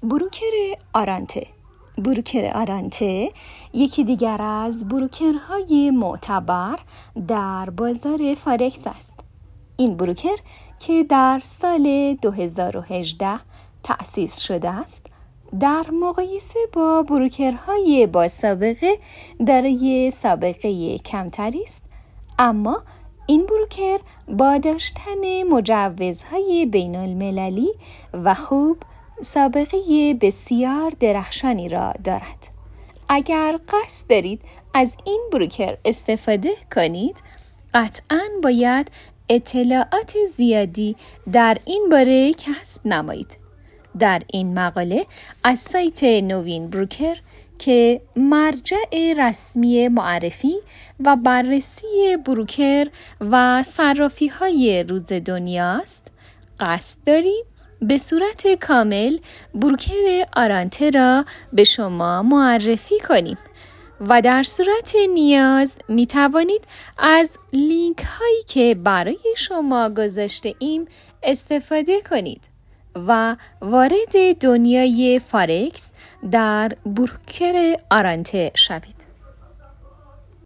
بروکر آرانته. بروکر آرانته یکی دیگر از بروکرهای معتبر در بازار فارکس است. این بروکر که در سال 2018 تأسیس شده است، در مقایسه با بروکرهای با سابقه دارای سابقه کمتری است، اما این بروکر با داشتن مجوزهای بین المللی و خوب سابقه بسیار درخشانی را دارد. اگر قصد دارید از این بروکر استفاده کنید، قطعاً باید اطلاعات زیادی در این باره کسب نمایید. در این مقاله از سایت نوین بروکر که مرجع رسمی معرفی و بررسی بروکر و صرافی‌های روز دنیاست، قصد داریم به صورت کامل بروکر آرانته را به شما معرفی کنیم و در صورت نیاز می توانید از لینک هایی که برای شما گذاشته ایم استفاده کنید و وارد دنیای فارکس در بروکر آرانته شوید.